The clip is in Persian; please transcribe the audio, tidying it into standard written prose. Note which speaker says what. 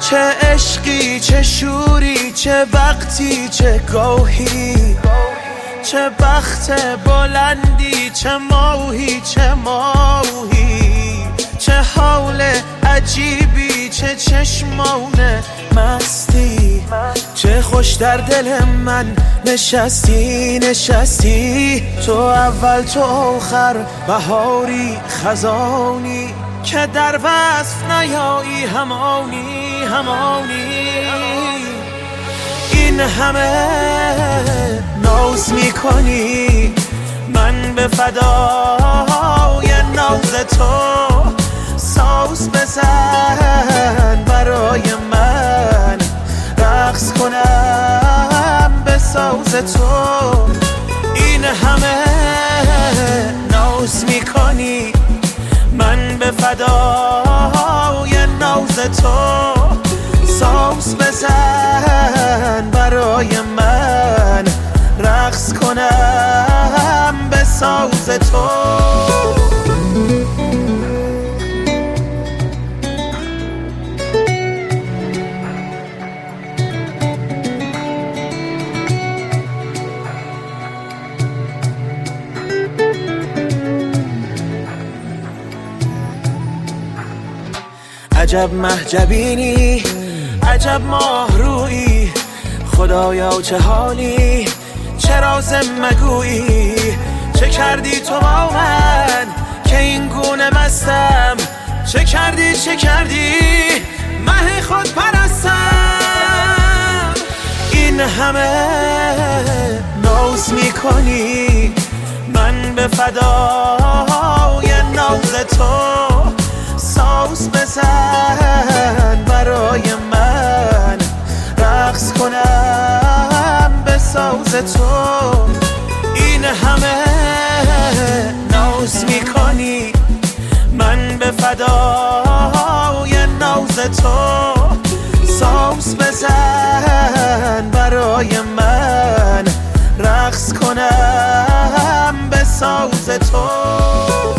Speaker 1: چه عشقی چه شوری چه وقتی چه گاهی، چه بخت بلندی چه ماهی چه ماهی، چه حال عجیبی چه چشمان مستی، چه خوش در دل من نشستی نشستی. تو اول تو آخر بهاری خزانی که در وصف نیایی همانی همانی. این همه ناز میکنی من به فدای ناز تو، ساز بزن برای من رقص کنم به ساز تو. این همه ناز میکنی من به فدای ناز تو، ساز بزن برای من رقص کنم به ساز تو. عجب محجبینی عجب ماه رویی، خدایا چه حالی چه راز مگویی. چه کردی تو با من که این گونه مستم، چه کردی مه خود پرستم. این همه ناز میکنی من به فدای ناز تو، ساز بزن برای من رقص کنم به ساز تو. این همه ناز میکنی من به فدای ناز تو، ساز بزن برای من رقص کنم به ساز تو.